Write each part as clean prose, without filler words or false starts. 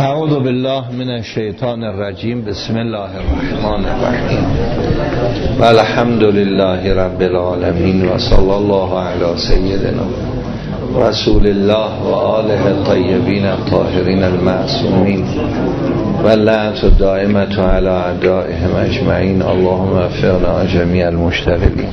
اعوذ بالله من الشیطان الرجیم. بسم الله الرحمن الرحیم و الحمد لله رب العالمین و صلی الله علی سیدنا رسول الله و آله الطیبین الطاهرین المعصومین و لعنت الدائمة علی اعدائهم اجمعین. اللهم وفقنا جمیع المشتغلین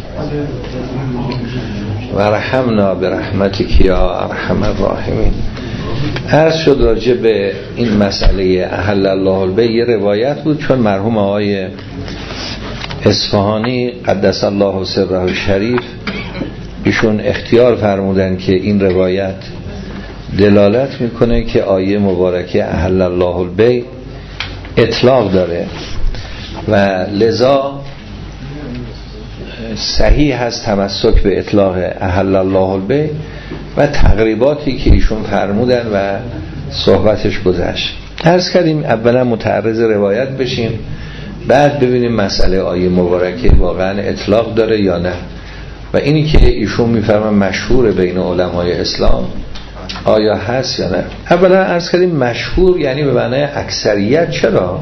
و رحمنا برحمتک یا ارحم الراحمین. عرض شد راجع به این مسئله احل الله البیع یه روایت بود، چون مرحوم آقای اصفهانی قدس الله سره الشریف ایشون اختیار فرمودن که این روایت دلالت میکنه که آیه مبارکه احل الله البیع اطلاق داره و لذا صحیح هست تمسک به اطلاق احل الله البیع و تقریباتی که ایشون فرمودن و صحبتش گذشت. عرض کردیم اولا متعرض روایت بشیم، بعد ببینیم مسئله آیه مبارکه واقعا اطلاق داره یا نه، و اینی که ایشون میفرمان مشهور بین علمای اسلام آیا هست یا نه. اولا عرض کردیم مشهور یعنی به معنای اکثریت، چرا؟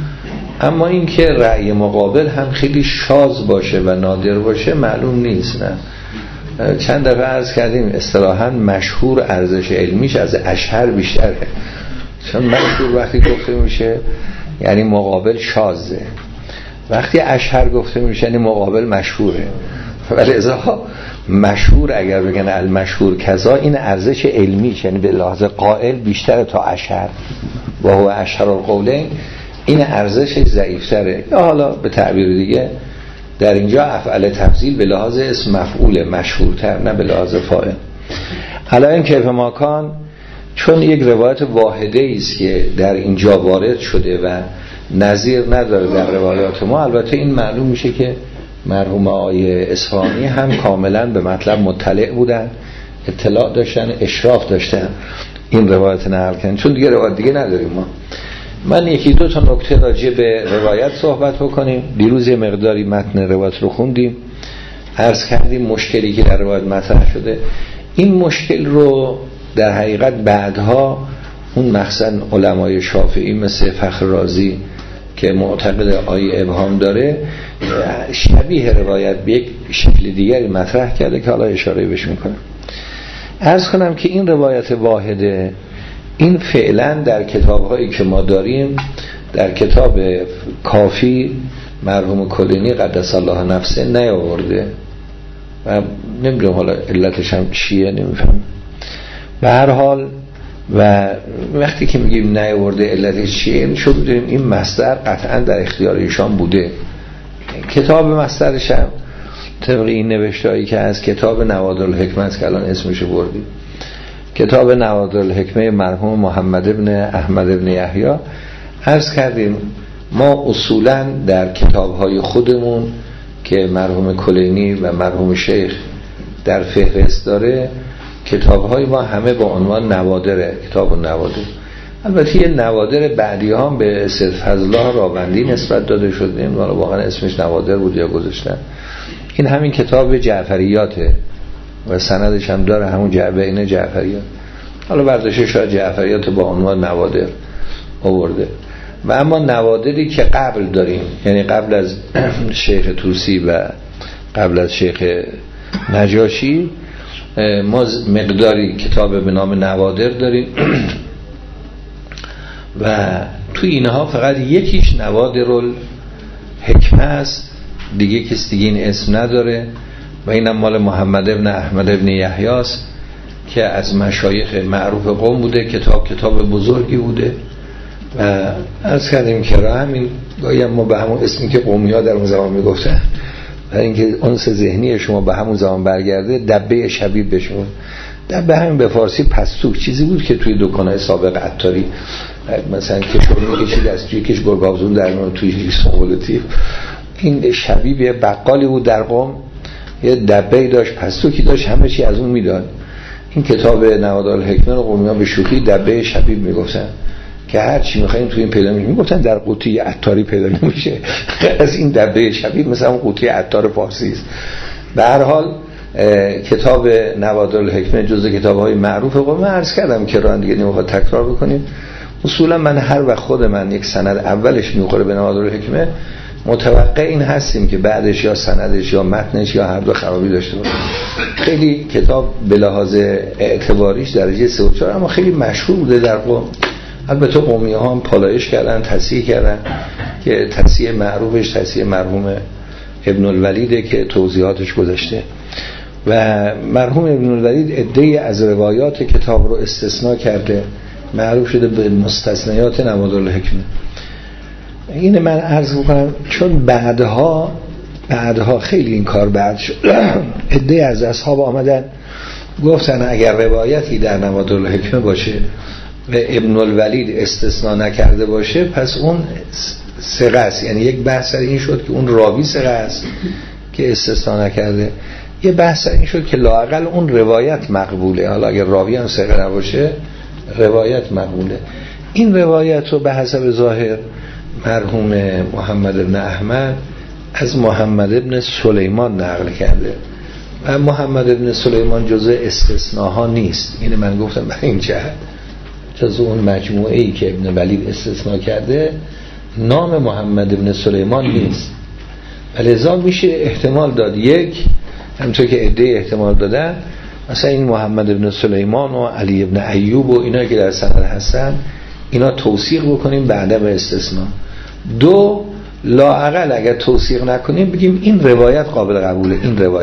اما این که رأی مقابل هم خیلی شاذ باشه و نادر باشه معلوم نیست. نه، چند دفعه عرض کردیم اصطلاحاً مشهور ارزش علمیش از اشهر بیشتره، چون مشهور وقتی گفته میشه یعنی مقابل شاذه، وقتی اشهر گفته میشه یعنی مقابل مشهوره. ولی ازا مشهور اگر بگن المشهور کذا، این ارزش علمیش یعنی به لحاظ قائل بیشتره تا اشهر و هو اشهر القولین، این ارزشش ضعیفتره. یا حالا به تعبیر دیگه در اینجا افعال تفضیل به لحاظ اسم مفعول مشهورتر، نه به لحاظ فاعل. الان کیف ماکان چون یک روایت واحده است که در اینجا وارد شده و نظیر نداره در روایات ما، البته این معلوم میشه که مرحوم آقای اصفهانی هم کاملا به مطلب مطلع بودن، اطلاع داشتن، اشراف داشتن این روایت نقل کردن، چون دیگه روایت دیگه نداریم ما. من یکی دو تا نکته راجع به روایت صحبت بکنیم. دیروز یه مقداری متن روایت رو خوندیم، عرض کردیم مشکلی که در روایت مطرح شده. این مشکل رو در حقیقت بعدها اون مخصوصا علمای شافعی مثل فخر رازی که معتقد آیه ابهام داره، شبیه روایت به یک شکل دیگری مطرح کرده که حالا اشاره بهش میکنم. عرض کنم که این روایت واحده این فعلا در کتاب‌هایی که ما داریم، در کتاب کافی مرحوم کلینی قدس الله نفسه نیاورده و نمیدونم حالا علتش هم چیه، نمیفهم. به هر حال و وقتی که میگیم نیاورده علتش چیه، این شو بدونیم این مصدر قطعا در اختیار ایشان بوده. کتاب مصدرش هم طبق این نوشتهایی که از کتاب نوادر الحکمت که الان اسمشو بردیم، کتاب نوادر الحکمه مرحوم محمد ابن احمد ابن یحیی، عرض کردیم ما اصولا در کتاب‌های خودمون که مرحوم کلینی و مرحوم شیخ در فهرست داره، کتاب‌های ما همه با عنوان نوادره، کتاب النوادر. البته یه نوادر بعدی هم به سید فضل‌الله راوندی نسبت داده شده، حالا واقعا اسمش نوادر بود یا گذاشتن. این همین کتاب جعفریاته و سندش هم داره، همون بین جعفریات، حالا برداشته شاید جعفریات با عنوان نوادر آورده. و اما نوادری که قبل داریم، یعنی قبل از شیخ توسی و قبل از شیخ نجاشی، ما مقداری کتاب به نام نوادر داریم و تو اینها فقط یکیش نوادر الحکمه است، دیگه کسی دیگه این اسم نداره و اینم مال محمد ابن احمد ابن یحیی است که از مشایخ معروف قوم بوده. کتاب بزرگی بوده و عرض کردیم که را همین گاهی ما به همون اسمی که قومی ها در اون زمان میگفتن و اینکه انس ذهنی شما به همون زمان برگرده، دبه شبیب بشون. دبه همین به فارسی پستوک چیزی بود که توی دکان‌های سابق عطاری مثلا کشور میکشید از توی کش گرگاوزون در نون توی سنبولتی، این شبیب یه بقالی بود در قوم، یه دبه‌ای داشت، پستوکی داشت، همه چی از اون میداد. این کتاب نوادر الحکمه رو قومیان به شوخی دبه شبیب میگفتن که هر چی میخواین تو این پیدا میگفتن در قوطی عطاری پیدا نمیشه از این دبه شبیب، مثلا اون قوطی عطار فارسی است. به هر حال کتاب نوادر الحکمه جزء کتاب‌های معروف قوم. عرض کردم که راه دیگه نمیخواد تکرار بکنیم. اصولا من هر وقت خود من یک سند اولش میخوره به نوادرالحکمه، متوقع این هستیم که بعدش یا سندش یا متنش یا هر دو خرابی داشته باشه. خیلی کتاب به لحاظ اعتباریش درجه 3 و 4، اما خیلی مشهور بوده در قوم. البته قومی ها هم پالایش کردن، تصحیح کردن که تصحیح معروفش تصحیح مرحوم ابن الولیده که توضیحاتش گذشته. و مرحوم ابن الولید عده‌ای از روایات کتاب رو استثناء کرده، معروف شده به مستثنیات نوادرالحکمه. این من عرض بکنم چون بعدها خیلی این کار بعد شد. عده‌ای از اصحاب آمدن گفتن اگر روایتی در نوادرالحکمه باشه و ابن الولید استثناء نکرده باشه پس اون ثقه است. یعنی یک بحث این شد که اون راوی ثقه است که استثناء نکرده، یه بحث این شد که لااقل اون روایت مقبوله. حالا اگر راوی هم ثقه نباشه روایت مقبوله. این روایت رو به حسب ظاهر مرحوم محمد بن احمد از محمد بن سلیمان نقل کرده و محمد بن سلیمان جزء استثناها نیست. این من گفتم برای این جهت جزء اون مجموعه‌ای که ابن ولید استثناء کرده نام محمد بن سلیمان نیست، لذا میشه احتمال داد یک همونطور که عده احتمال دادن مثلا این محمد بن سلیمان و علی بن ایوب و اینا که در سند هستن اینا توثیق بکنیم بعدا به استثناء. دو، لااقل اگر توثیق نکنیم بگیم این روایت قابل قبوله.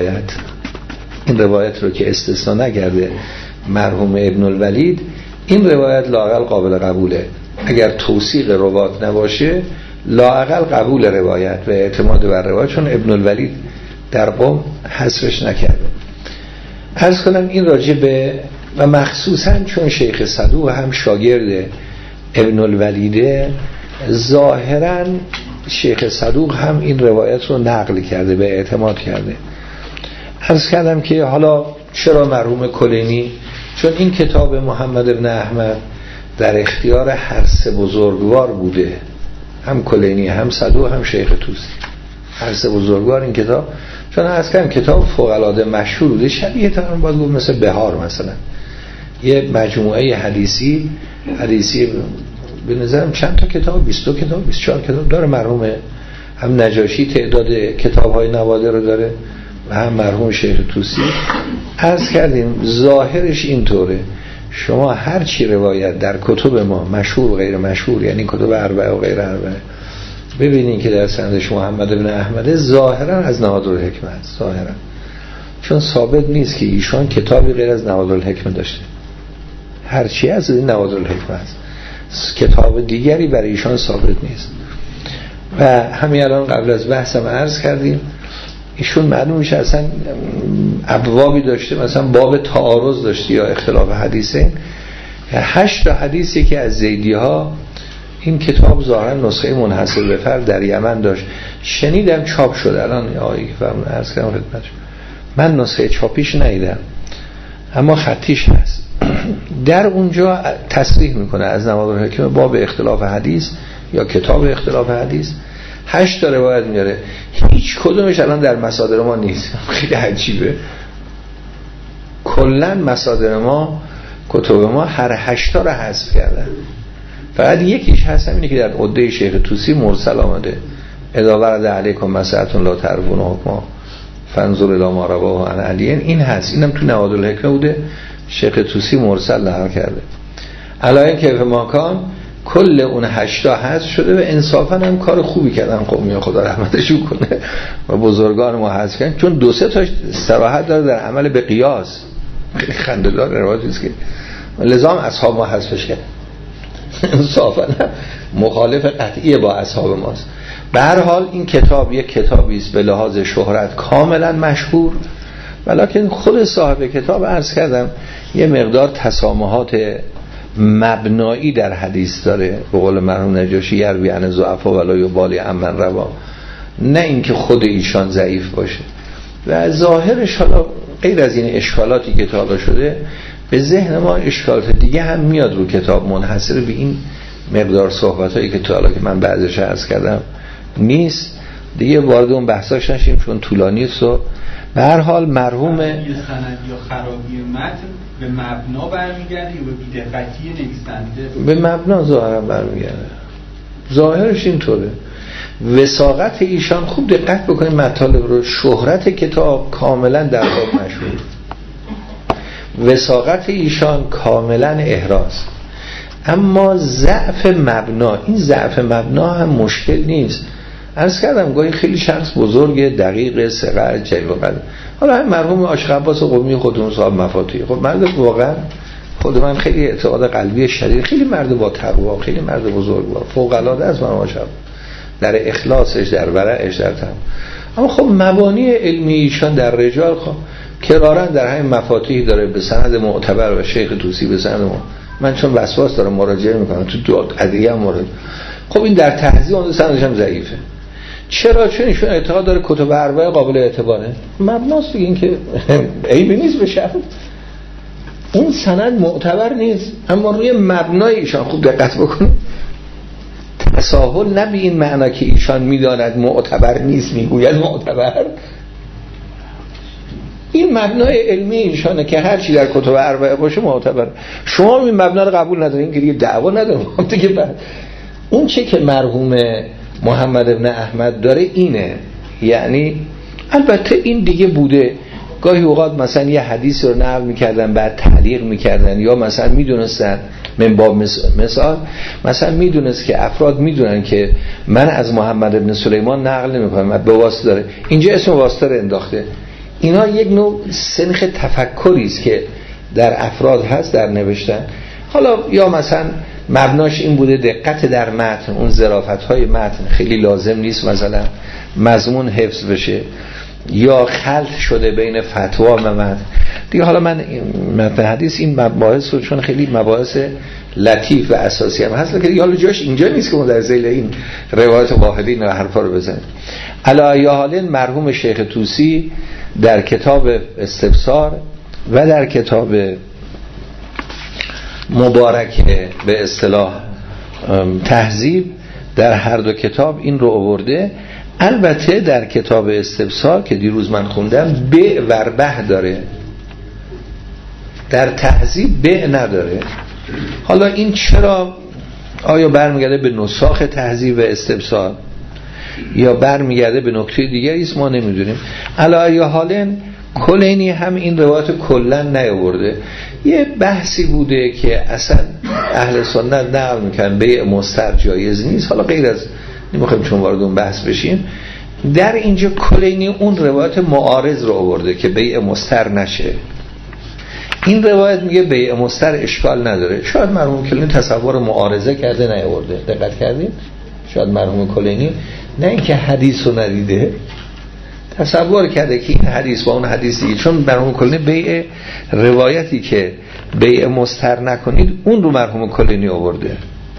این روایت رو که استثناء نکرده مرحوم ابن الولید، این روایت لااقل قابل قبوله. اگر توثیق روایت نباشه لااقل قبول روایت و اعتماد بر روایت، چون ابن الولید در قوم حذفش نکرده. عرض کنم این راجع به و مخصوصا چون شیخ صدوق هم شاگرد ابن الولیده، ظاهرا شیخ صدوق هم این روایت رو نقل کرده به اعتماد کرده. عرض کردم که حالا چرا مرحوم کلینی، چون این کتاب محمد بن احمد در اختیار هر سه بزرگوار بوده، هم کلینی هم صدوق هم شیخ توسی، هر سه بزرگوار این کتاب، چون از کم کتاب فوق‌العاده مشهور بوده. شبیه تقریبا باید گفت مثل بهار مثلا یه مجموعه حدیثی به نظرم چند تا کتاب 22 کتاب 24 کتاب داره مرحوم هم نجاشی تعداد کتاب‌های نوادر رو داره و هم مرحوم شیخ توسی. عرض کردیم ظاهرش اینطوره، شما هر چی روایت در کتب ما مشهور و غیر مشهور، یعنی کتب اربعه و غیر اربعه، ببینین که در سندش محمد بن احمد ظاهرا از نوادرالحکمه است، ظاهرا، چون ثابت نیست که ایشان کتابی غیر از نوادرالحکمه داشته. هر چی از این نوادرالحکمه است، کتاب دیگری برای ایشان ثابت نیست. و همین الان قبل از بحثم عرض کردیم ایشون معلوم میشه اصلا ابوابی داشته، مثلا باب تعارض داشته یا اختلاف حدیثه. 8 تا حدیثی که از زیدی ها این کتاب ظاهرا نسخه منحصر به فرد در یمن داشت، شنیدم چاپ شده. الان آقایی فرمون عرض کردم خدمتشون، من نسخه چاپیش ندیدم اما خطیش هست. در اونجا تصریح میکنه از نوادرالحکمه باب اختلاف حدیث یا کتاب اختلاف حدیث 8 تا روایت میاره، هیچ کدومش الان در مصادر ما نیست. خیلی عجیبه، کلا مصادر ما، کتب ما هر 8 تا رو حذف کردن، فقط یکیش هست، اینه که در عده شیخ توسی مرسل آمده، اذا ورد علیکم مسئلة لا تعرفون حکما فانظر الی ما رواه عن علی، این هست، اینم تو نوادرالحکمه بوده، شیخ توسی مرسل نقل کرده. علایه که ماکان کل اون 8 تا حذف شده و انصافا هم کار خوبی کردن قومی، خدا رحمتشون کنه، و بزرگان ما حذف کردن، چون 2-3 تا صراحت داره در عمل به قیاس. خیلی خنده‌دار روایتی است که لزام اصحاب ما حذفش کردن، انصافا مخالف قطعی با اصحاب ماست. به هر حال این کتاب یک کتابی است به لحاظ شهرت کاملا مشهور، ولکن خود صاحب کتاب عرض کردم یه مقدار تسامحات مبنایی در حدیث داره، به قول مرحوم نجاشی یروی عن ضعفا ولا یبالی عمن روا، نه اینکه خود ایشان ضعیف باشه. و ظاهرش حالا غیر از این اشکالاتی که تا حالا شده، به ذهن ما اشکالات دیگه هم میاد رو کتاب، منحصر به این مقدار صحبتایی که تا حالا که من بعضش عرض کردم نیست. دیگه وارد اون بحثاش نشیم چون طولانی است و به هر حال مرحوم یه سند یا خرابی متن به مبنا برمیگرده یا به بی‌دقتی نویسنده؟ به مبنا ظاهرا برمیگرده، ظاهرش اینطوره. وثاقت ایشان خوب دقت بکنید مطالب رو، شهرت کتاب کاملا در باب مشهور، وثاقت ایشان کاملا احراز، اما ضعف مبنا، این ضعف مبنا هم مشکل نیست. عرض کردم گاهی خیلی شخص بزرگ دقیق ثقه جلیل القدر، حالا هم مرحوم عاشق عباس قمی خودمون صاحب مفاتیح، خب مرد واقعا خود من خیلی اعتقاد قلبی شدید، خیلی مرد با تقوا، خیلی مرد بزرگوار، فوق العاده است مرحوم عاشق در اخلاصش، در ورعش، در تقوا. اما خب مبانی علمی ایشان در رجال خب کرارا در همین مفاتیح داره به سند معتبر و شیخ طوسی به سند من چون وسواس دارم مراجعه میکنم تو دو ادعیه هم مورد، خب این در تهذیب اون سندش هم ضعیفه. چرا؟ چون ایشون اعتقاد داره کتب اربعه قابل اعتباره، مبناست دیگه، این که عیبی نیست بشه، اون سند معتبر نیست، اما روی مبنای ایشان خوب دقت بکنید، تساهل نه به این معنا که ایشان میداند معتبر نیست میگوید معتبر، این مبنای علمی ایشانه که هر چی در کتب اربعه باشه معتبر. شما این مبنا رو قبول ندارین که دیگه دعوا نداریم دیگه. بعد اون چه که مرحوم محمد ابن احمد داره اینه، یعنی البته این دیگه بوده، گاهی اوقات مثلا یه حدیث رو نقل میکردن بعد تعلیق میکردن، یا مثلا میدونستن من باب مثال مثلا میدونست که افراد میدونن که من از محمد ابن سلیمان نقل نمیکنم به واسطه داره، اینجا اسم واسطه رو انداخته. اینا یک نوع سنخ تفکری است که در افراد هست در نوشتن. حالا یا مثلا مبناش این بوده دقت در متن، اون ظرافت‌های متن خیلی لازم نیست مثلا مضمون حفظ بشه، یا خلط شده بین فتوا و متن دیگه. حالا من متن حدیث این مباحث رو چون خیلی مباحث لطیف و اساسی هم هست که حالا جاش اینجا نیست که ما در ذیل این روایت واحدی این حرفا رو بزنیم. علی حال مرحوم شیخ طوسی در کتاب استبصار و در کتاب مبارک به اصطلاح تهذیب در هر دو کتاب این رو آورده. البته در کتاب استبصار که دیروز من خوندم به وربه داره، در تهذیب به نداره. حالا این چرا؟ آیا برمیگرده به نساخ تهذیب و استبصار یا برمیگرده به نکته دیگری است ما نمیدونیم. علی حال کلینی هم این روایت کلن نیاورده. یه بحثی بوده که اصلا اهل سنت نقل میکنن بیع مستر جایز نیست، حالا غیر از نمیخوایم چون وارد اون بحث بشیم. در اینجا کلینی اون روایت معارض رو آورده که بیع مستر نشه. این روایت میگه بیع مستر اشکال نداره. شاید مرحوم کلینی تصور معارضه کرده نیاورده، دقت کردیم؟ شاید مرحوم کلینی نه اینکه حدیث رو ندیده، تصور کرده که این حدیث با اون حدیث دیگه، چون مرحوم کلینی بیع روایتی که بیع مستر نکنید اون رو مرحوم کلینی آورده.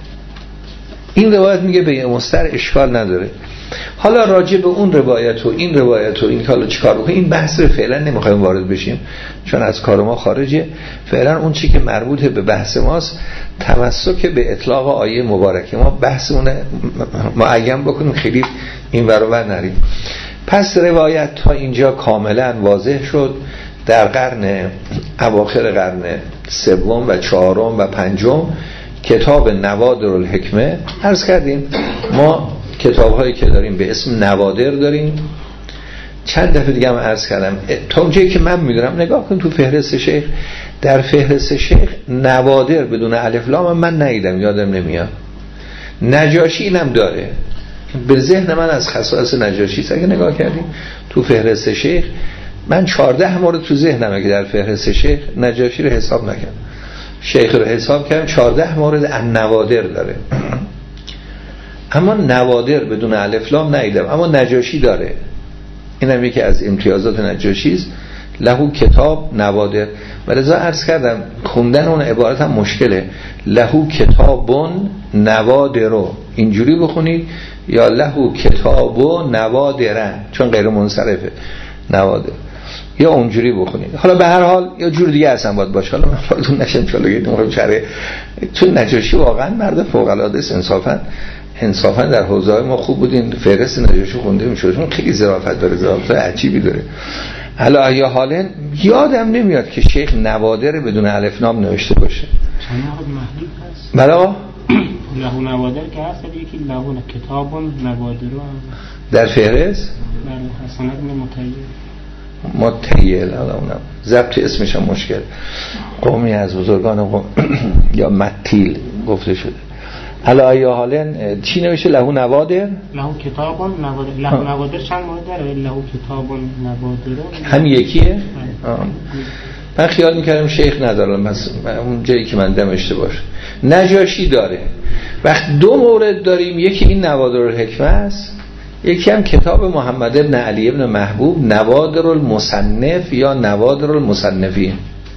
این روایت میگه بیع مستر اشکال نداره. حالا راجع به اون روایت و این روایت و این حالا چیکار بکنیم این بحث رو فعلا نمیخوایم وارد بشیم چون از کار ما خارجه. فعلا اون چی که مربوط به بحث ماست تمسک به اطلاق آیه مبارکه، ما بحثمون معین بکنیم، خیلی این ور و ور نریم. پس روایت تا اینجا کاملا واضح شد. در قرن اواخر قرن سوم و چهارم و پنجم کتاب نوادر الحکمه عرض کردیم. ما کتاب هایی که داریم به اسم نوادر داریم، چند دفعه دیگه هم عرض کردم تا اونجایی که من میدونم نگاه کن تو فهرست شیخ، در فهرست شیخ نوادر بدون الف لام من ندیدم، یادم نمیاد. نجاشی اینم داره، به ذهن من از خصائص نجاشی اگه نگاه کردیم تو فهرست شیخ من 14 مورد تو ذهنمه که در فهرست شیخ نجاشی رو حساب نکردم، شیخ رو حساب کردم 14 مورد النوادر داره اما نوادر بدون الف لام ندیدم، اما نجاشی داره. اینم یکی از امتیازات نجاشی است، لهو کتاب نوادر. ولذا عرض کردم خوندن اون عبارت هم مشکله، لهو کتابون نوادرو اینجوری بخونید یا لهو کتابو نوادرن چون غیر منصرفه نوادر، یا اونجوری بخونید. حالا به هر حال یا جور دیگه اصلا باید باشه، حالا من فردون نشم چاله چون نجاشی واقعا مرد فوق العاده است. انصافا در حوزه ما خوب بودین، فهرست نجاشی خونده میشه چون خیلی ظرافت داره، ظرافت عجیبی داره. علی ای حال یادم نمیاد که شیخ نوادر بدون الف لام نوشته باشه. چند محدود هست؟ بلا له نوادر که هست، یکی له کتاب نوادر در فهرست بله حسنات متیل اونم ضبط اسمش هم مشکل. قومی از بزرگان قوم یا متیل گفته شده. علی ای حال چی نوشته؟ له نوادر، له کتاب نوادر. له نوادر چند مورد داره؟ له کتاب نوادر هم یکیه. من خیال میکردم شیخ ندارم، مثلا اون جایی که من دم اشتباه شد. نجاشی داره. وقت دو مورد داریم، یکی این نوادر الحکمه است، یکی هم کتاب محمد ابن علی ابن محبوب نوادر المصنف یا نوادر المصنفین.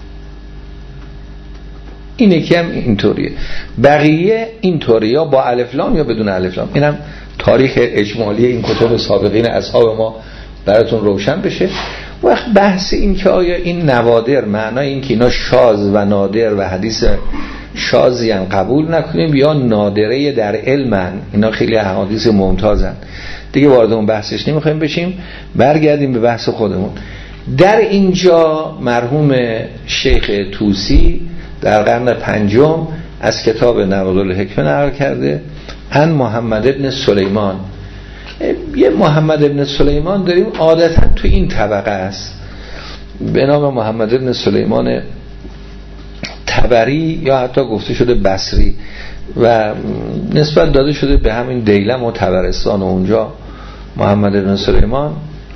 این یکی هم اینطوریه، بقیه اینطوریه یا با الف لام یا بدون الف لام. اینم تاریخ اجمالی این کتب سابقین اصحاب ما براتون روشن بشه. وقت بحث این که آیا این نوادر معنای این که اینا شاذ و نادر و حدیث شاذی هم قبول نکنیم یا نادره در علمن، اینا خیلی احادیث ممتازن، دیگه وارد اون بحثش نمیخوایم بشیم. برگردیم به بحث خودمون. در اینجا مرحوم شیخ طوسی در قرن پنجم از کتاب نوادر الحکمه نقل کرده ان محمد ابن سلیمان. یه محمد ابن سلیمان داریم عادتا تو این طبقه است به نام محمد ابن سلیمان تبری یا حتی گفته شده بصری و نسبت داده شده به همین دیلم و طبرستان و اونجا محمد ابن سلیمان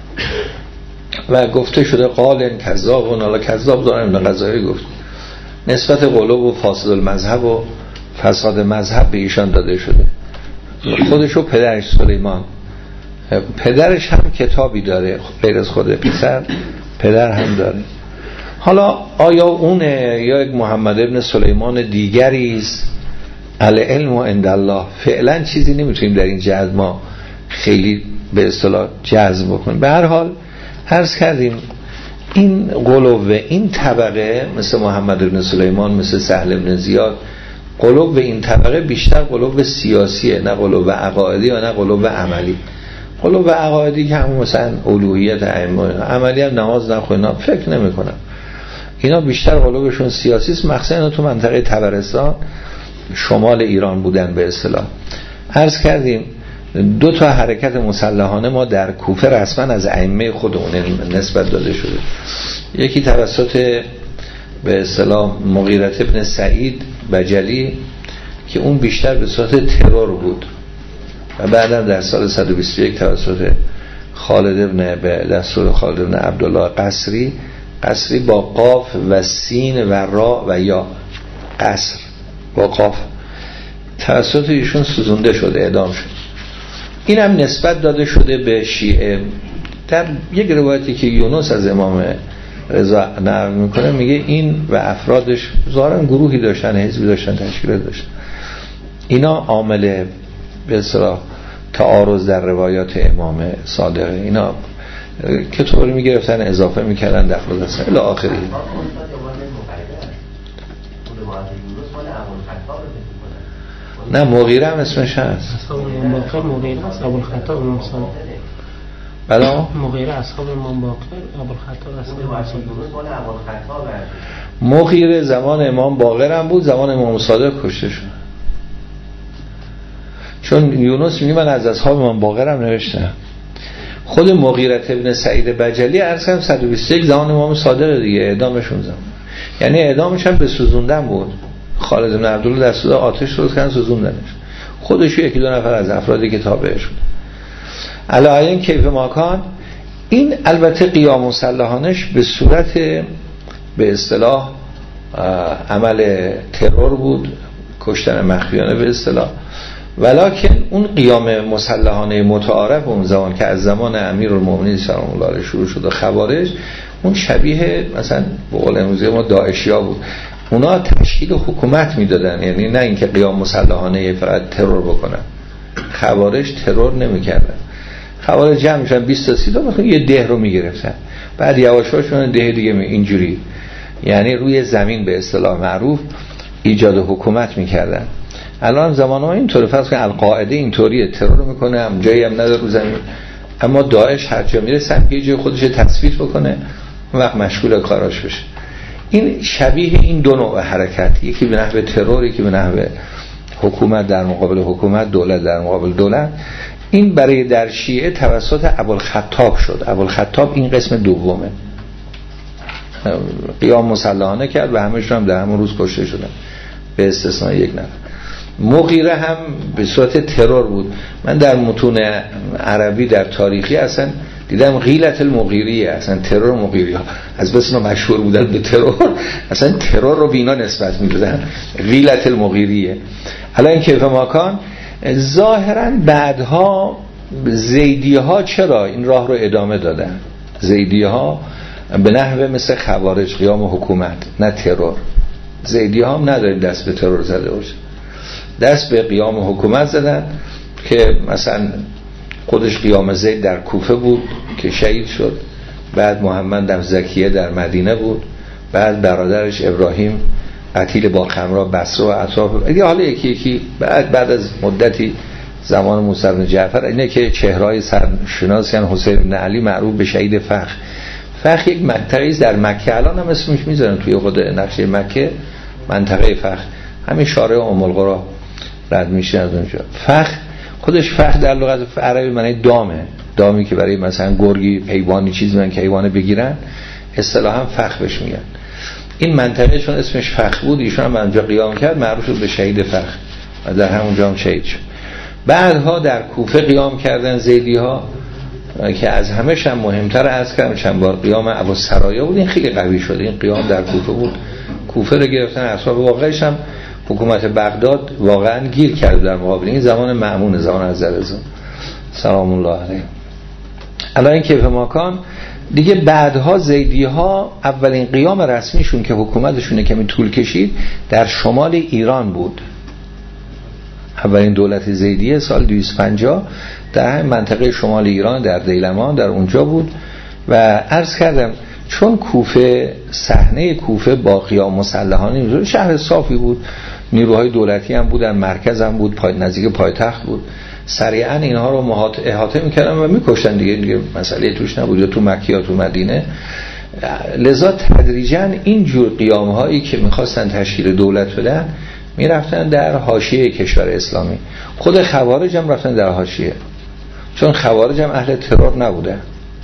و گفته شده قال کذاب و نالا کذاب دارن ابن غزالی گفت نسبت قلوب و فاسد المذهب و فساد مذهب به ایشان داده شده. خودشو پدرش سلیمان، پدرش هم کتابی داره غیر از خود پدر هم داره. حالا آیا اونه یا یک محمد ابن سلیمان دیگری است؟ العلم و عند الله. فعلا چیزی نمیتونیم در این جهت ما خیلی به اصطلاح جزم بکنیم. به هر حال عرض کردیم این قلوب این طبقه مثل محمد ابن سلیمان، مثل سهل ابن زیاد، قلوب این طبقه بیشتر قلوب سیاسیه، نه قلوب عقائدی و نه قلوب عملی. قلوب عقائدی که همون مثلا الوهیت ائمه، عملی هم نماز نخوندن فکر نمی‌کنم. اینا بیشتر قلوبشون سیاسی است، مخصوصا اینا تو منطقه طبرستان شمال ایران بودن به اصطلاح. عرض کردیم دو تا حرکت مسلحانه ما در کوفه رسما از ائمه خودمون نسبت داده شده. یکی توسط به اصطلاح مغیره ابن سعید بجلی که اون بیشتر به صورت ترور بود و بعدا در سال 121 توسط خالد ابن به دستور خالد ابن عبدالله قصری با قاف و سین و را و یا قصر با قاف توسط ایشون سوزونده شده، اعدام شد. این هم نسبت داده شده به شیعه. در یک روایتی که یونس از امام رضا نقل میکنه میگه این و افرادش ظاهرا گروهی داشتن، حزبی داشتن، تشکیلات داشتن. اینا عامل به اصطلاح تعارض در روایات امام صادق، اینا که طوری میگرفتن اضافه میکردن داخل دستن الی آخری. نه مغیره هم اسمش هست. اصحاب امام باقر مغیره است، ابوالخطاب امام صادق. بلا مغیره اصحاب امام باقر، ابوالخطاب اصحاب امام صادق. مغیره زمان امام باقر هم بود، زمان امام صادق کشته شد. چون یونس میگه من از اصحاب امام باقر هم نوشتم. خود مغیره ابن سعید بجلی عرض کردم 121 زمان امام صادق دیگه، اعدامشون زمان، یعنی اعدامش هم به سوزوندن بود. خالد بن عبدالله دستور آتش درست کردن سوزوندنش، خودش یکی دو نفر از افرادی که تابع شد. علاوه کیف ماکان این البته قیام مسلحانش به صورت به اصطلاح عمل ترور بود، کشتن مخفیانه به اصطلاح، ولکن اون قیام مسلحانه متعارف اون زمان که از زمان امیرالمومنین سلام الله علیه شروع شد و خوارج، اون شبیه مثلا به قول امروزی ما داعشیا بود. اونا تشکیل حکومت میدادن، یعنی نه اینکه قیام مسلحانه فقط ترور بکنن. خوارج ترور نمیکردن. خوارج جمع میشن 20 تا 30 تا مثلا یه ده رو میگرفتن، بعد یواشاشون ده دیگه اینجوری، یعنی روی زمین به اصطلاح معروف ایجاد حکومت میکردن. الان زمان ما اینطوره، فرض کن القاعده اینطوریه، ترور میکنه، هم جایی هم نداره رو زمین اما داعش هر جا میره سمت یه جای خودش تثبیت بکنه، اون وقت مشغول کاراش بشه. این شبیه این دو نوع حرکت، یکی به نحو ترور، یکی به نحو حکومت در مقابل حکومت، دولت در مقابل دولت. این برای در شیعه توسط ابوالخطاب شد. ابوالخطاب این قسم دومه، قیام مسلحانه کرد و همه‌شون هم در همون روز کشته شدن به استثنای یک نفر. مغیره هم به صورت ترور بود. من در متون عربی در تاریخی اصلا دیدم غیلت المغیریه، اصلا ترور مغیریه از بس اینا مشهور بودن به ترور، اصلا ترور رو به اینا نسبت میدادن، غیلت المغیریه. الان کیف ماکان ظاهرا بعدها زیدی ها چرا این راه رو ادامه دادن؟ زیدی ها به نحو مثل خوارج قیام حکومت، نه ترور. زیدی ها هم نداریم دست به ترور زده باشه، دست به قیام حکومت زدن که مثلا خودش قیام زید در کوفه بود که شهید شد، بعد محمد در زکیه در مدینه بود، بعد برادرش ابراهیم قتیل با خمرا بصره و اطراف دیگه. حالا یکی یکی بعد از مدتی زمان موسی بن جعفر، اینه که چهرهای سرشناسی حسین بن علی معروف به شهید فخ. فخ یک منطقه‌ای در مکه، الان هم اسمش میذارن توی خود نقشه مکه، منطقه فخ، همین شارع ام القری رد میشه از اونجا. فخ خودش فخ در لغت عربی معنی دامه، دامی که برای مثلا گرگی حیوانی چیز میگن که حیوانه بگیرن، اصطلاحا فخ بهش میگن. این منطقه چون اسمش فخ بود، ایشون هم اونجا قیام کرد، معروف شد به شهید فخ و در همونجا هم شهید شد. بعدها در کوفه قیام کردن زیدی ها که از همه‌ش هم مهمتر از کردم چند بار قیام ابوالسرایا بود. این خیلی قوی شده، این قیام در کوفه بود، کوفه رو گرفتن. اصحاب واقعش هم حکومت بغداد واقعا گیر کرد در مقابل این زمان مأمون، زمان عزرزا سلام الله علیه. الان این کیف ماکان دیگه بعدها زیدی ها اولین قیام رسمیشون که حکومتشون کمی طول کشید در شمال ایران بود. اولین دولت زیدیه سال 250 در همین منطقه شمال ایران در دیلمان در اونجا بود. و عرض کردم چون کوفه، صحنه کوفه با قیام مسلحانه شهر صافی بود، نیروهای دولتی هم بودن، مرکز هم بود، نزدیک پایتخت بود، سریعا اینها رو احاطه میکردن و میکشتن دیگه مسئله توش نبود، یا تو مکه یا تو مدینه. لذا تدریجا این جور قیام هایی که میخواستن تشکیل دولت بدن میرفتن در حاشیه کشور اسلامی. خود خوارج هم رفتن در حاشیه، چون خوارج هم اهل ترور نبودن.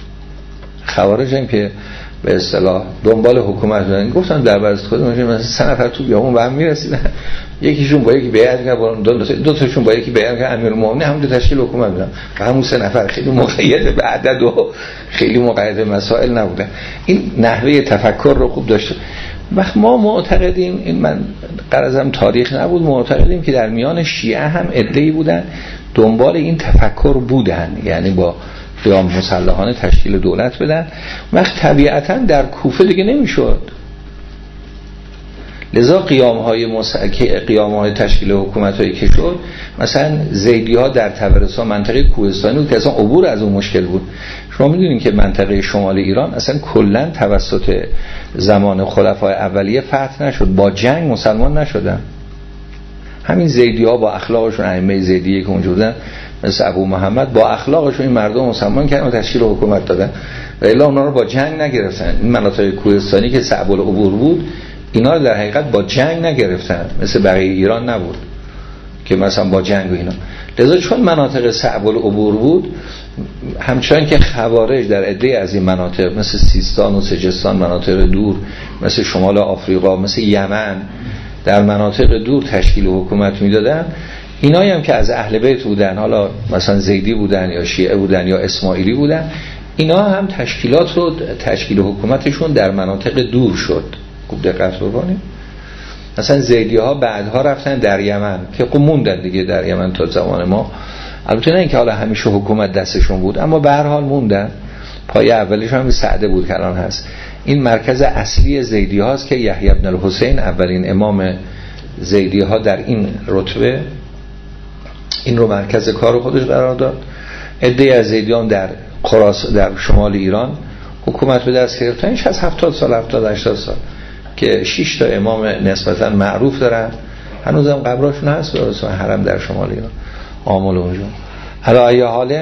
خوارج هم که به اصطلاح دنبال حکومت بودن، گفتن در برز خود مثلا 3 نفر تو بیابون به هم میرسیدن، یکیشون با یکی بیعت کرد، دو تاشون با یکی بیعت کرد امیرالمومنین، همون دو تشکیل حکومت بودن و همون 3 نفر خیلی مقید به عدد و خیلی مقید به مسائل نبودن. این نحوه تفکر رو خوب داشت. وقت ما معتقدیم، این من غرضم تاریخ نبود، معتقدیم که در میان شیعه هم عده‌ای بودن دنبال این تفکر بودن، یعنی با قیام مسلحانه تشکیل دولت بدن. وقت طبیعتا در کوفه دیگه نمیشد، لذا قیام های تشکیل حکومت هایی که شد، مثلا زیدی ها در طبرستان منطقه کوهستانی بود که اصلا عبور از اون مشکل بود. شما میدونین که منطقه شمال ایران اصلا کلا توسط زمان خلفای اولیه فتح نشد، با جنگ مسلمان نشدن. همین زیدی ها با اخلاقشون، ائمه زیدیه که اونجا بودن مثل ابو محمد، با اخلاقشون این مردم مسلمان کردن و تشکیل حکومت دادن و الا اونا رو با جنگ نگرفتن. این مناطق کوهستانی که صعب العبور بود، اینا رو در حقیقت با جنگ نگرفتن، مثل بقیه ایران نبود که مثلا با جنگ و اینا. لذا چون مناطق صعب العبور بود، همچنان که خوارج در عده از این مناطق مثل سیستان و سجستان، مناطق دور مثل شمال آفریقا، مثل یمن، در مناطق دور تشکیل حکومت میدادن، اینایی هم که از اهل بیت بودن، حالا مثلا زیدی بودن یا شیعه بودن یا اسماعیلی بودن، اینا هم تشکیلات رو، تشکیل حکومتشون در مناطق دور شد. خوب دقت بکنید. مثلا زیدی ها بعدها رفتن در یمن که موندن دیگه در یمن تا زمان ما. البته نه اینکه حالا همیشه حکومت دستشون بود، اما به هر حال موندن. پایه اولش هم سعده بود که الان هست. این مرکز اصلی زیدی هاست که یحیی بن الحسین اولین امام زیدی ها در این رتبه این رو مرکز کار خودش قرار داد. عده از زیدیان در در شمال ایران حکومت به دست گرفتن، این از 70 سال 70-80 سال که 6 تا امام نسبتا معروف دارن، هنوزم قبراشون هست درست حرم در شمال ایران عامل اونجا. علی حال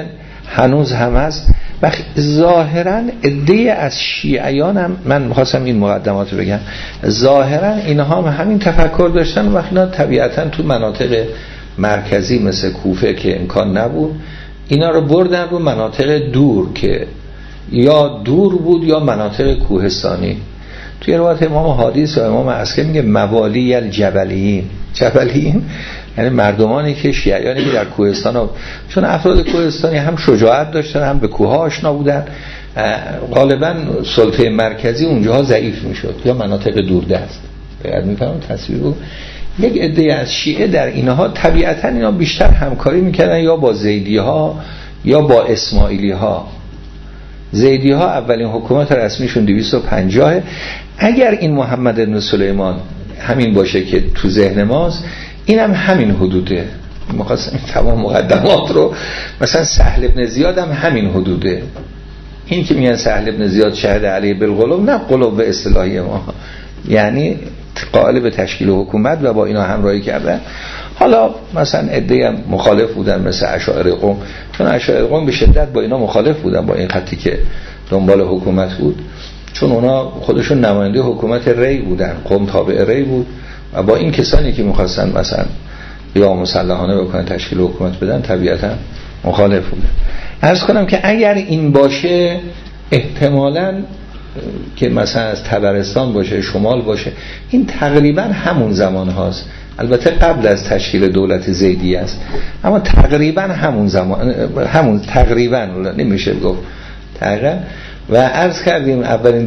هنوز هم هست. و ظاهرا عده از شیعیان هم، من می‌خواستم این مقدمات رو بگم، ظاهرا اینها هم همین تفکر داشتن و اینا طبیعتا تو مناطق مرکزی مثل کوفه که امکان نبود، اینا رو بردن رو مناطق دور که یا دور بود یا مناطق کوهستانی. توی روایت امام حدیث و امام عسکری میگه موالی الجبلیین. جبلیین یعنی مردمانی که شیعیانی که در کوهستان ها، چون افراد کوهستانی هم شجاعت داشتن هم به کوه ها آشنا بودن، غالبا سلطه مرکزی اونجاها ضعیف میشد یا مناطق دوردست. یاد میفهمم تصویر رو. یک عده از شیعه در اینها طبیعتا اینا بیشتر همکاری میکردن یا با زیدی ها یا با اسماعیلی ها. زیدی ها اولین حکومت رسمیشون 250. اگر این محمد بن سلیمان همین باشه که تو ذهن ماست، اینم همین حدوده. می‌خواستم این تمام مقدمات رو، مثلا سهل بن زیاد هم همین حدوده. این که میگن سهل بن زیاد شهد علیه بالغلو، نه قلوب به اصطلاحی ما، یعنی قائل به تشکیل حکومت و با اینا همراهی کردن. حالا مثلا عده‌ای هم مخالف بودن مثل اشاعره قم، چون اشاعره قم به شدت با اینا مخالف بودن، با این خطی که دنبال حکومت بود، چون اونا خودشون نماینده حکومت ری بودن، قم تابع ری بود و با این کسانی که می‌خواستن مثلا قیام مسلحانه بکنن تشکیل حکومت بدن طبیعتا مخالف بودن. عرض کنم که اگر این باشه، احتمالاً که مثلا از طبرستان باشه، شمال باشه، این تقریبا همون زمان هاست. البته قبل از تشکیل دولت زیدی است، اما تقریبا همون زمان، همون تقریبا نمیشه گفت تقریبا. و عرض کردیم اولین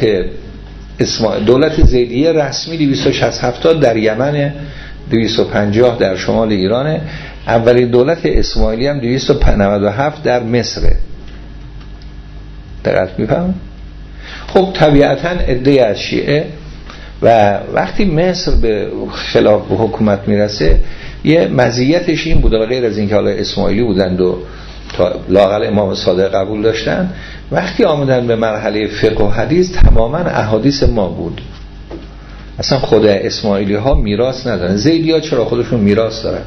دولت زیدیه رسمی 260 در یمن، 250 در شمال ایران. اولین دولت اسماعیلی هم 297 در مصر. دقیق میفهم؟ خب طبیعتا عده از شیعه، و وقتی مصر به خلاف حکومت میرسه، یه مزیتش این بوده، غیر از اینکه حالا اسماعیلی بودند و تا لااقل امام صادق قبول داشتن، وقتی آمدن به مرحله فقه و حدیث تماما احادیث ما بود. اصلا خود اسماعیلی ها میراث ندارن. زیدی ها چرا خودشون میراث دارن،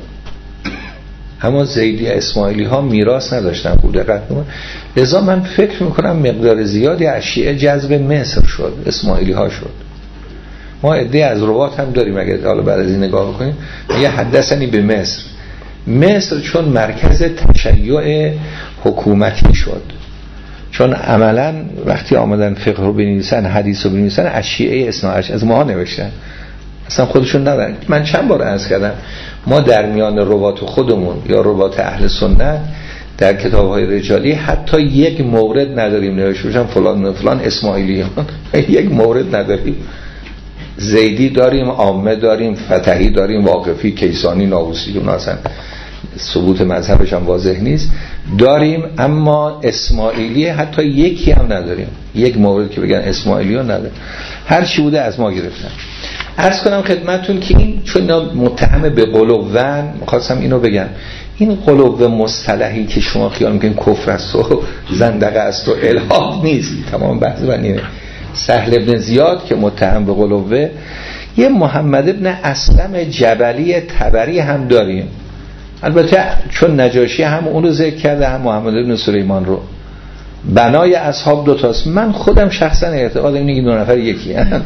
اما زیدی اسماعیلی ها میراث نداشتن بود. دقت کنید. لذا من فکر میکنم مقدار زیادی از شیعه جذب مصر شد، اسماعیلی ها شد. ما عده از روات هم داریم، اگه حالا بعد از این نگاه بکنیم، یه حدثنی به مصر. مصر چون مرکز تشیع حکومتی شد، چون عملا وقتی آمدن فقه رو بنویسن، حدیث رو بنویسن، از شیعه اثناعشر از ما نوشتن، اصلا خودشون ندارن. من چند بار عرض کردم ما در میان روات خودمون یا روات اهل سنت در کتاب‌های رجالی حتی یک مورد نداریم نوشته باشن فلان فلان اسماعیلیان. یک مورد نداریم. زیدی داریم، عامه داریم، فتحی داریم، واقفی، کیسانی، ناووسی، اون اصلا ثبوت مذهبش هم واضح نیست، داریم، اما اسماعیلی حتی یکی هم نداریم. یک مورد که بگن اسماعیلیون نداریم. هر چی بوده از ما گرفتن. عرض کنم خدمتون که این چون متهم به قلوبن، می‌خواستم اینو بگم، این قلوب مصطلحی که شما خیال میکنین کفر است و زندقه است و الحاد نیست، تمام بحث من اینه. سهل بن زیاد که متهم به قلوبه، یه محمد بن اسلم جبلی تبری هم داریم. البته چون نجاشی هم اون رو ذکر کرده، هم محمد بن سلیمان رو. بنای اصحاب دوتاست. من خودم شخصا اعتقاد اینه که دو نفر یکی هم.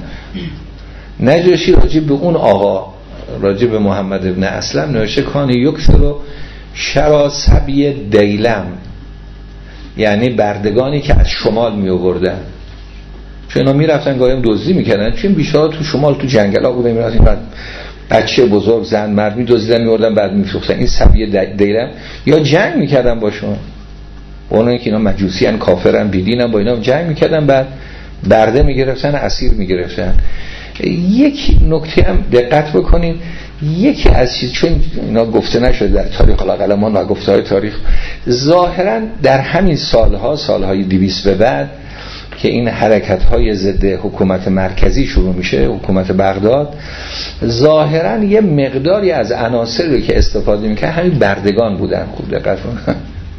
نجاشی راجع به اون آقا، راجع به محمد بن اسلم نوشته کان یکثر شراسبی دیلم، یعنی بردگانی که از شمال می آوردن، چون اینا می رفتن گاهی دزدی میکردن، چون بیشتر تو شمال تو جنگل ها بودن، می رفتن بعد بچه بزرگ زن مرد می دزدیدن می آوردن بعد می فروختن. این سبی دیلم. یا جنگ میکردن باشون، اونایی که اینا مجوسی ان، کافرن، بیدینن، با اینا جنگ میکردن، بعد برده میگرفتن، اسیر میگرفتن. یک نکته هم دقت بکنین، یکی از چیز، چون اینا گفته نشده در تاریخ القلمان و گفته‌های تاریخ، ظاهرا در همین سالهای 200 به بعد که این حرکت‌های ضد حکومت مرکزی شروع میشه، حکومت بغداد، ظاهرا یه مقداری از عناصری که استفاده میکنه همین بردگان بودن. خوب دقت کنین،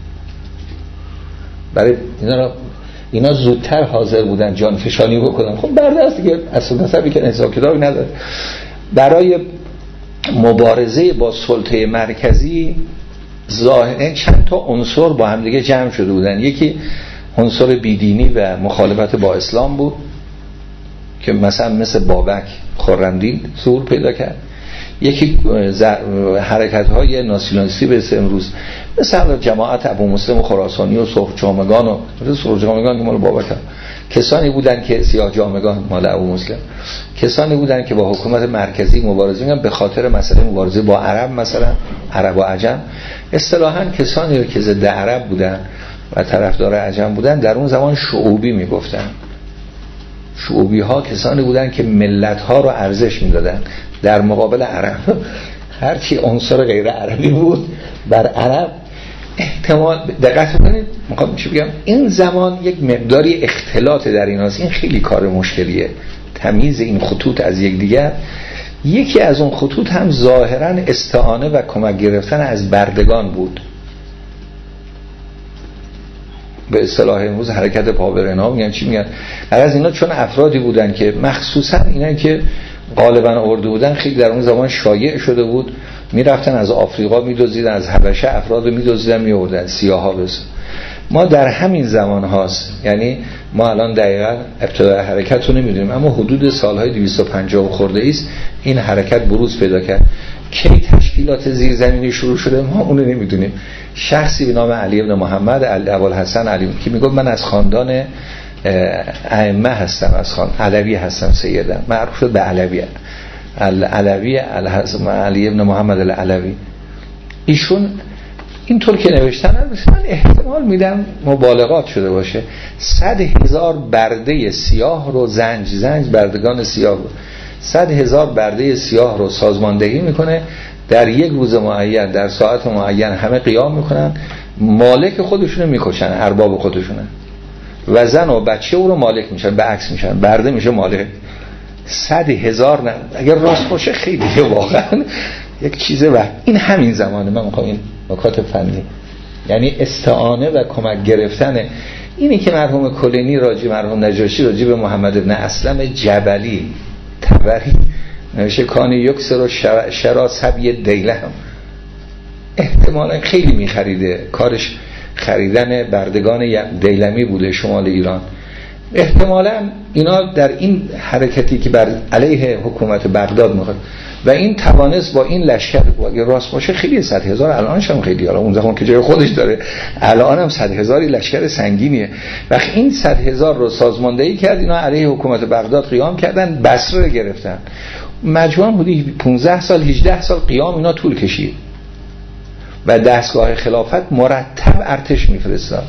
برای اینا زودتر حاضر بودن جان فشانی بکنن. خب برده است دیگه، اصلا نسبی که حساب کتابی نداره. برای مبارزه با سلطه مرکزی ظاهرا چند تا عنصر با هم دیگه جمع شده بودن. یکی عنصر بیدینی و مخالفت با اسلام بود که مثل بابک خرمدین ظهور پیدا کرد. یکی حرکت‌های ناسیونالیستی به امروز مثل جماعت ابو مسلم خراسانی و سرخ جامگان و سرخ جامگان که مال بابک هم. کسانی بودن که سیاه جامگان مال ابو مسلم، کسانی بودن که با حکومت مرکزی مبارزه می‌کردن به خاطر مسئله مبارزه با عرب، مثلا عرب و عجم. اصطلاحاً کسانی که ضد عرب بودن و طرفدار عجم بودن در اون زمان شعوبی میگفتن. شعوبی ها کسانی بودن که ملت ها رو ارزش میدادن در مقابل عرب. هرچی عنصر غیر عربی بود بر عرب احتمال. دقت کنید میخوام چی بگم، این زمان یک مقداری اختلاط در این هاست. این خیلی کار مشکلیه، تمیز این خطوط از یکدیگر. یکی از اون خطوط هم ظاهرا استعانه و کمک گرفتن از بردگان بود. به اصطلاح امروز حرکت پابرنا میگن، چی میگن؟ از اینا چون افرادی بودن که مخصوصا اینا که غالبا اردو بودن، خیلی در اون زمان شایع شده بود، میرفتن از آفریقا میدزدیدن، از حبشه افراد میدزدیدن میوردن سیاها. بس ما در همین زمان هاست، یعنی ما الان دقیقاً ابتدای حرکت رو نمیدونیم، اما حدود سالهای 250 خورده ایست این حرکت بروز پیدا کرد. کی تشکیلات زیرزمینی شروع شده ما اون رو نمیدونیم. شخصی به نام علی ابن محمد ابوالحسن علی که میگفت من از خاندان ائمه هستم، از خاندان علوی هستم، سیدم معروف به علوی، علوی علی ابن محمد العلوی. ایشون اینطور که نوشتن من احتمال میدم مبالغات شده باشه، 100,000 برده سیاه رو زنج بردگان سیاه رو 100,000 برده سیاه رو سازماندهی میکنه، در یک روز معین در ساعت معین همه قیام میکنن، مالک خودشونو میکشن، ارباب خودشونه، و زن و بچه او رو مالک میشن، به عکس میشن، برده میشه مالک. 100,000 نه اگر راست باشه خیلیه واقعا یک چیزه. و این همین زمانه من میخوام این نکات فنی، یعنی استعانه و کمک گرفتن. اینی که مرحوم کلینی مرحوم نجاشی راجی به محمد ابن اسلم جبلی تبری نوشه کانی یکسر و شرا سبی دیلم، احتمالا خیلی میخریده، کارش خریدن بردگان دیلمی بوده شمال ایران. احتمالا اینا در این حرکتی که بر علیه حکومت بغداد میخواد و این توانست با این لشکر، اگه راست باشه خیلی 100,000 الانش هم خیلی، حالا اون زمان که جای خودش داره، الان هم 100,000 لشکر سنگینیه. وقتی این 100,000 رو سازماندهی کرد، اینا علیه حکومت بغداد قیام کردن، بصره رو گرفتن. مجموعاً بودی 15 سال 18 سال قیام اینا طول کشید و دستگاه خلافت مرتب ارتش میفرستاد،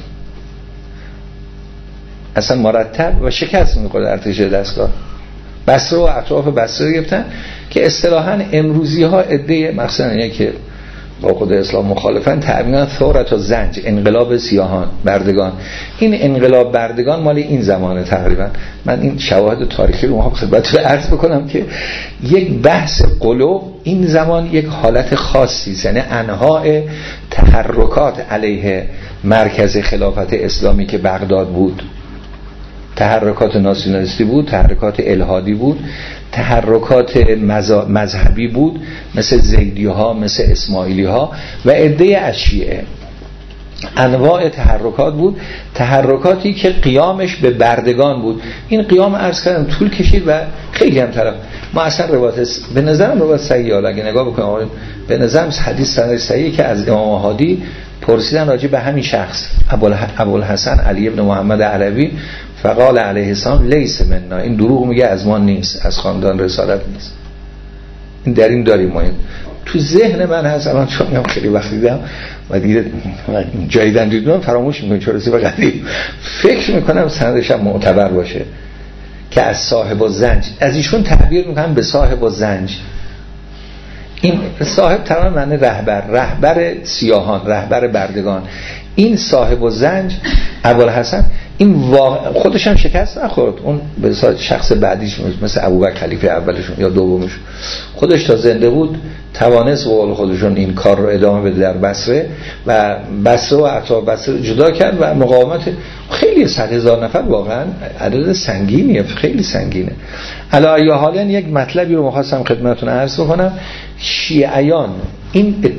اصلا مرتب، و شکست می‌خورد ارتش دستگاه. بصره و اطراف بصره گرفتن که اصطلاحاً امروزی ها عده مثلا اینه که با خود اسلام مخالفن تعبیرن ثورت و زنج، انقلاب سیاهان بردگان. این انقلاب بردگان مال این زمانه تقریبا. من این شواهد تاریخی رو خدمتتون عرض بکنم که یک بحث قلوب این زمان یک حالت خاصی است، یعنی انواع تحرکات علیه مرکز خلافت اسلامی که بغداد بود، تحرکات ناسیونالیستی بود، تحرکات الحادی بود، تحرکات مذهبی بود مثل زیدی ها، مثل اسماعیلی ها و عده از شیعه. انواع تحرکات بود، تحرکاتی که قیامش به بردگان بود. این قیام عرض کردم طول کشید و خیلی هم طرف ما اصلا روایت به نظرم روایت صحیحه، اگه نگاه بکنم به نظرم حدیث صحیحه که از امام هادی پرسیدن راجع به همین شخص ابوالحسن علی ابن محمد علوی، فقال علیه السلام لیس منا، این دروغ میگه، از ما نیست، از خاندان رسالت نیست. این در این داریم ما این تو ذهن من هست الان، چون من خیلی وقت دیدم و دیگه جایدن دیدم فراموش میکنم، چون رسیب قدیم فکر میکنم سندش هم معتبر باشه که از صاحب الزنج، از ایشون تعبیر میکنم به صاحب الزنج. این صاحب تمام معنی رهبر سیاهان، رهبر بردگان. این صاحب الزنج ابوالحسن این خودش هم شکست نخورد، اون به شخص بعدیش مثل ابوبکر خلیفه اولشون یا دومشون، خودش تا زنده بود توانست به قول خودشون این کار رو ادامه بده در بصره و بصره و اطراف بصره جدا کرد و مقاومت خیلی 100,000 نفر واقعا عدد سنگینیه، خیلی سنگینه. علی ای حال یک مطلبی رو می‌خواستم خدمتتون عرض بکنم. شیعیان این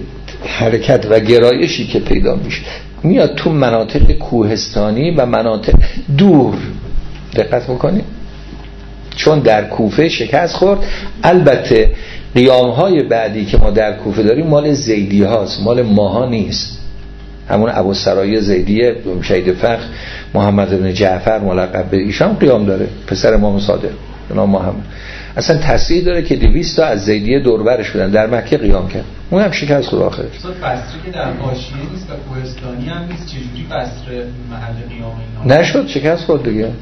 حرکت و گرایشی که پیدا میشه میاد تو مناطق کوهستانی و مناطق دور. دقت بکنید چون در کوفه شکست خورد. البته قیام‌های بعدی که ما در کوفه داریم مال زیدی هاست، مال ماها نیست. همون ابوالسرای زیدیه شهید فخر محمد بن جعفر ملقب به ایشان قیام داره، پسر امام صادق به نام محمد. اصلا تصریح داره که 200 تا از زیدیه دوربرش بودن در مکه قیام کرد، اون هم شکست خورد آخرش. بصره که در حاشیه نیست و کوهستانی هم نیست، چجوری بصره محل قیام اینا نشد؟ شکست خورد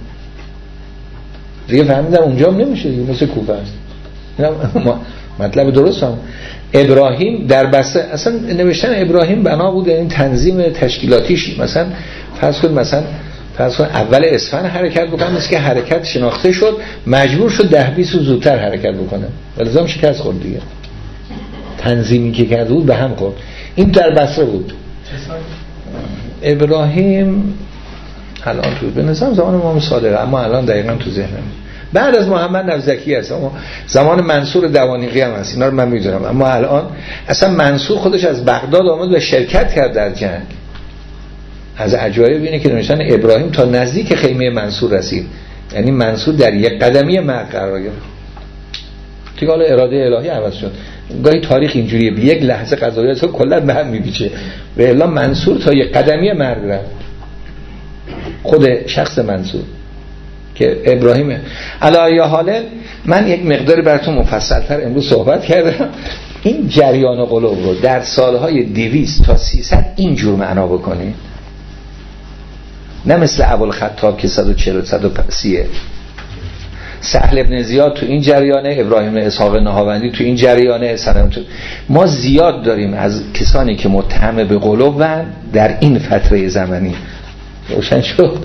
دیگه فهمیدن اونجا هم نمیشه دیگه، مثل کوفه است. مطلب درست هم ابراهیم در بصره اصلا نوشتن ابراهیم بنا بود این تنظیم تشکیلاتیش، مثلا فرض کن اول اسفند حرکت بکنه، مثل که حرکت شناخته شد مجبور شد 10-20 روز زودتر حرکت بکنه، ولذا هم شکست خورد دیگه. تنظیمی که کرده بود به هم خورد. این در بصره بود. ابراهیم الان تو به نظام زمان امام صادق، اما الان دقیقاً تو ذهنم بعد از محمد نفزکی هست، اما زمان منصور دوانیقی هم هست، اینا رو من میدونم. اما الان اصلا منصور خودش از بغداد آمد و شرکت کرد در جنگ. از عجایب اینه که نوشتن ابراهیم تا نزدیک خیمه منصور رسید، یعنی منصور در یک قدمی مرگ قرار گرفت. دیگه حالا اراده الهی عوض شد. گاهی تاریخ اینجوریه، به یک لحظه قضاوت رو کلا به هم میپیچه. و الا منصور تا یک قدمی مرگ رفت، خود شخص منصور که ابراهیمه. علی حال من یک مقداری براتون مفصل‌تر امروز صحبت کردم. این جریان قلوب رو در سالهای 200 تا 300 اینجور معنا بکنید، نه مثل ابوالخطاب که 140-130. سهل ابن زیاد تو این جریانه، ابراهیم بن اسحاق نهاوندی تو این جریانه. ما زیاد داریم از کسانی که متهم به قلوبن در این فتره زمانی. روشن شد.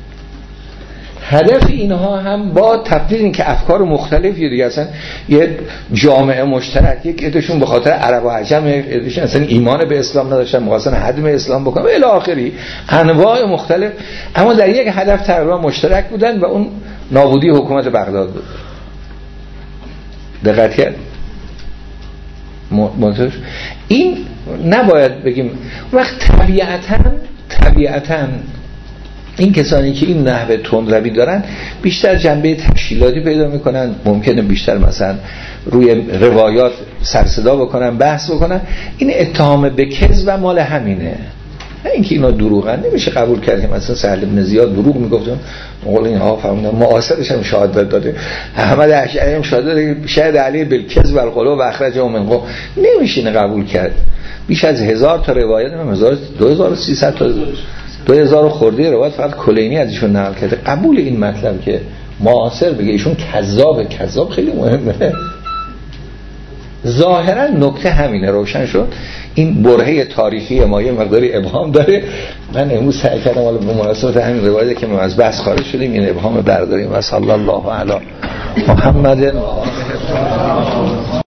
هدف اینها هم با تبدیل این که افکار مختلفی دیگه، اصلا یه جامعه مشترک، یک عدهشون به خاطر عرب و عجم، یک عدهشون اصلا ایمان به اسلام نداشتن، می‌خواستن هدم اسلام بکنن الی آخری، انواع مختلف، اما در یک هدف تقریبا مشترک بودن و اون نابودی حکومت بغداد بود. دقت کرد؟ این نباید بگیم وقت طبیعتاً این کسانی که این نحوه تندروی دارن بیشتر جنبه تشکیلاتی پیدا میکنن، ممکنه بیشتر مثلا روی روایات سرصدا بکنن، بحث بکنن. این اتهام به کذب و مال همینه، نه اینکه اینا دروغن. نمیشه قبول کرد که مثلا سهل بن زیاد دروغ میگفتن، مقول اینها فهمیدن معاصرش هم شهادت داده، احمد اشعری هم شهادت داده، شهد علی بالکذب والغلو و اخرجه من قوم. نمیشه قبول کرد. بیش از 1000 تا روایت، 2300 تا 2000 خورده روایت فقط کلینی ازشون نقل کرده. قبول این مطلب که معاصر بگه ایشون کذاب خیلی مهمه. ظاهرا نکته همینه. روشن شد. این برهه تاریخی ما یه مقداری ابهام داره. من امروز سعی کردم حالا به مناسبت همین روایتی که ما از بحث خارج شدیم این ابهام برداریم. و صلی الله علی محمد